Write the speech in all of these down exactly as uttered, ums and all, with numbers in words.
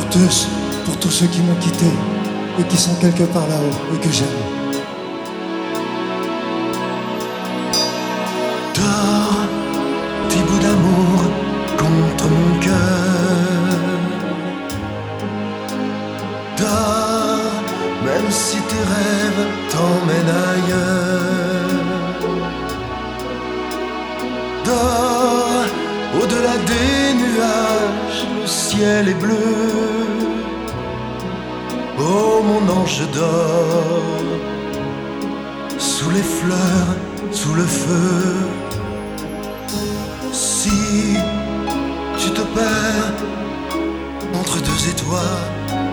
tous, pour tous ceux qui m'ont quitté et qui sont quelque part là-haut et que j'aime. Dors, petit bout d'amour contre mon cœur. Dors, même si tes rêves t'emmènent ailleurs. Dors, au-delà des nuages, le ciel est bleu. Oh mon ange dors, sous les fleurs, sous le feu. Si tu te perds entre deux étoiles,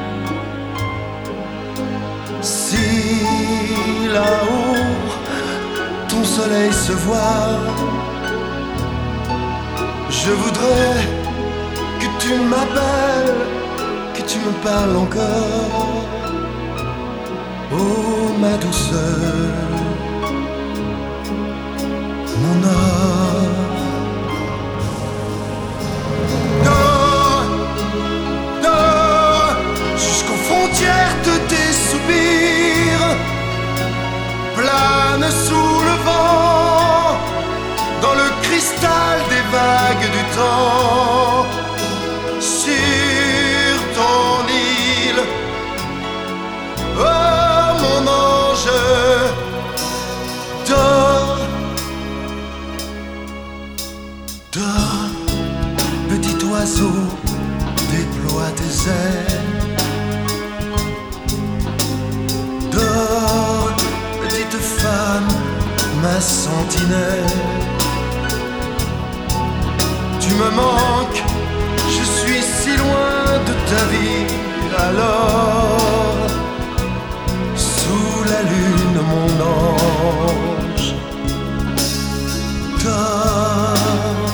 si là-haut ton soleil se voit, je voudrais que tu m'appelles, que tu me parles encore. Oh ma douceur, mon or. Dors, dors, jusqu'aux frontières de tes soupirs. Plane sous le vent, dans le cristal des vagues du temps. Sur ton île, oh mon ange, dors, dors, petit oiseau, déploie tes ailes. Dors, petite femme, ma sentinelle. Tu me manques, je suis si loin de ta vie. Alors, sous la lune, mon ange, dors.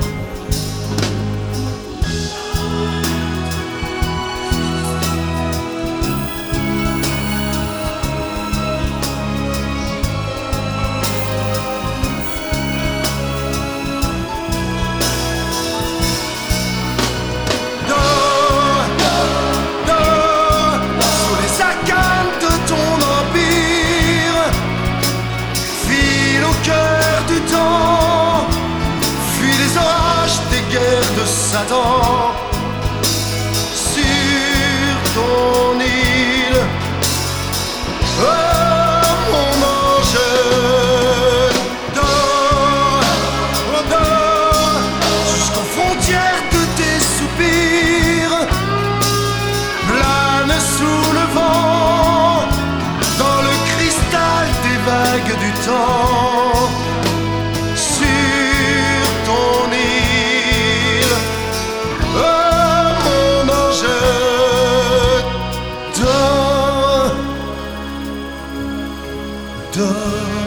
Satan, sur ton île, oh mon ange, dors, dors, jusqu'aux frontières de tes soupirs. Plane sous le vent, dans le cristal des vagues du temps. Sur ton île, oh mon ange, dors, dors.